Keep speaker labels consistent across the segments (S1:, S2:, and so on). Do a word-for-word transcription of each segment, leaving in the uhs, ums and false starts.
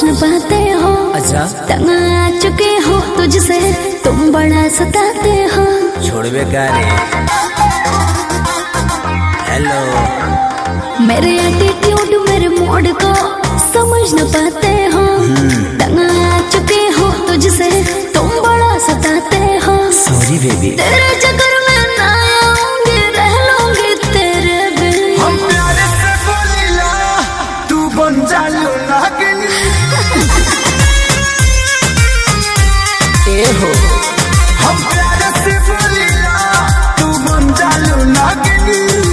S1: न पाते हो।
S2: अच्छा
S1: तंग आ चुके हो तुझसे, तुम बड़ा सताते हो।
S2: छोड़ बे क्या रे। हेलो
S1: मेरे एटीट्यूड मेरे मूड को समझ न पाते हो। तंग आ चुके हो तुझसे, तुम बड़ा सताते हो।
S2: Sorry baby.
S1: तेरे चक्कर में ना आऊंगी, रह लूंगी तेरे बिन।
S2: हम प्यारे से बोलिला, तू बन जा नागिन। ए हो हम प्यारे से बोलिला, तू बन जा नागिन।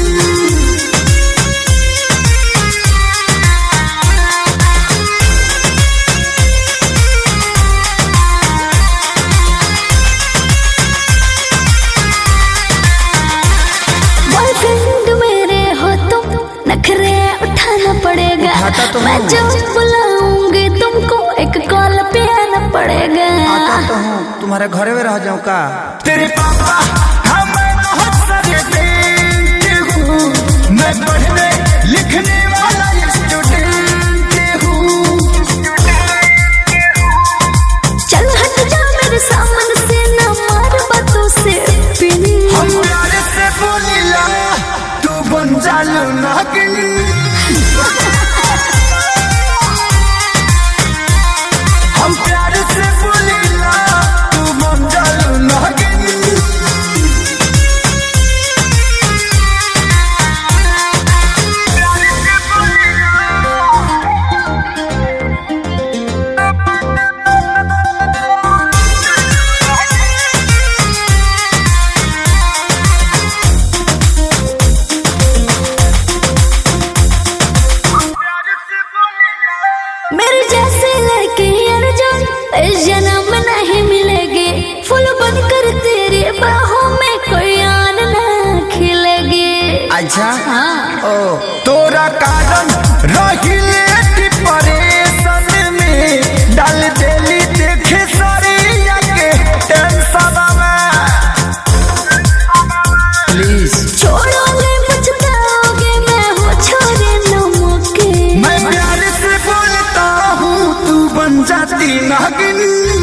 S1: नखरे उठाना पड़ेगा,
S2: तो
S1: मैं जब बुलाऊंगी तुमको एक कॉल पे आना पड़ेगा।
S2: आता तो हूँ, तुम्हारे घर में रह जाऊँ का। तेरे पापा हमें बहुत सारे देते हूँ, मैं पढ़ने लिखने वाला स्टूडेंट हूँ।
S1: चल हट जा मेरे सामने से, ना मार बातों से पिन।
S2: हम प्यारे से बोलिला, तू बन जा नागिन। हम प्यारे से बोलिला, तू बन जा नागिन।
S1: मेरे जैसे लड़के अर्जुन इस जन्म में नहीं मिलेगी। फूल बनकर तेरी बाहों में कोई आन ना खिलेगी।
S2: अच्छा
S1: हाँ
S2: ओ तोरा कारण रहिले डिप्रेशन में, डाल देली देखे सारी के टेंशन में। प्लीज
S1: छोड़ोगे पछताओगे, मैं हूँ छोरे नमक के।
S2: मैं प्यार से बोलता हूँ, तू बन जाती नागिन।